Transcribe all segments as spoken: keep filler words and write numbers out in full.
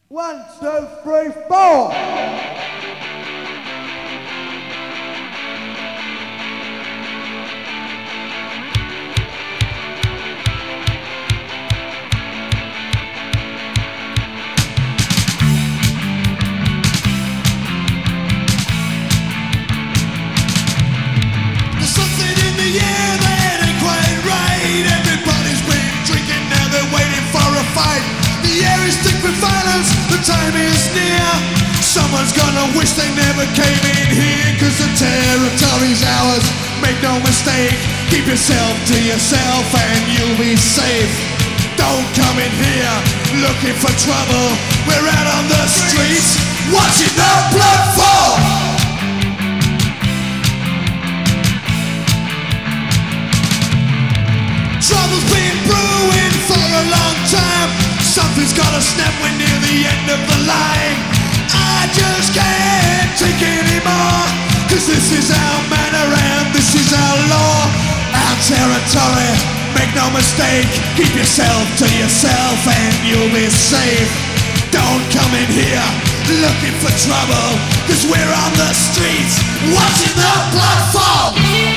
One, two, three, four. Time is near. Someone's gonna wish they never came in here, cause the territory's ours. Make no mistake, keep yourself to yourself and you'll be safe. Don't come in here looking for trouble. We're out on the streets watching the blood fall. Trouble's been brewing for a long time. Something's gotta snap, we're near the end of the line. I just can't take anymore, cause this is our manner and this is our law. Our territory, make no mistake, keep yourself to yourself and you'll be safe. Don't come in here looking for trouble, cause we're on the streets watching the blood fall.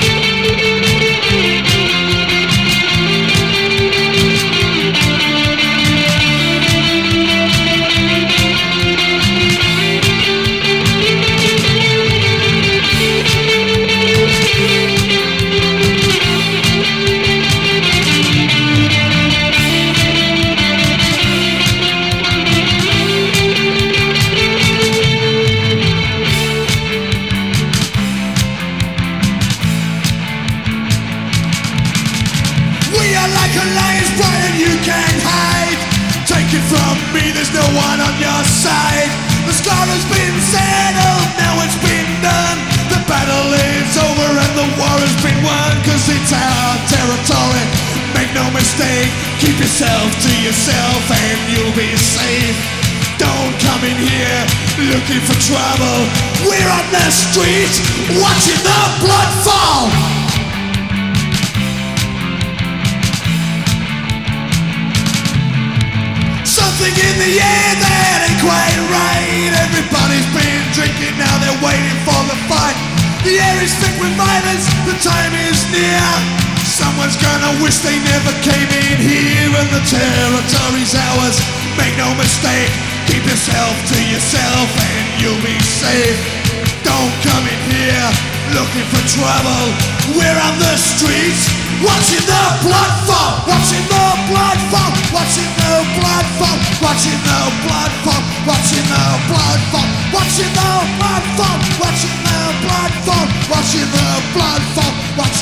From me, there's no one on your side. The score has been settled, now it's been done. The battle is over and the war has been won, cause it's our territory, make no mistake. Keep yourself to yourself and you'll be safe. Don't come in here looking for trouble. We're on the streets watching the blood fall. Something in the air that ain't quite right. Everybody's been drinking, now they're waiting for the fight. The air is thick with violence, the time is near. Someone's gonna wish they never came in here, and the territory's ours. Make no mistake, keep yourself to yourself and you'll be safe. Don't come in here looking for trouble. We're on the streets watching the blood fall, watching the blood fall, watching the blood fall, watching the blood fall, watching the blood fall, watching the blood fall, watching the blood fall, watching the blood fall, watching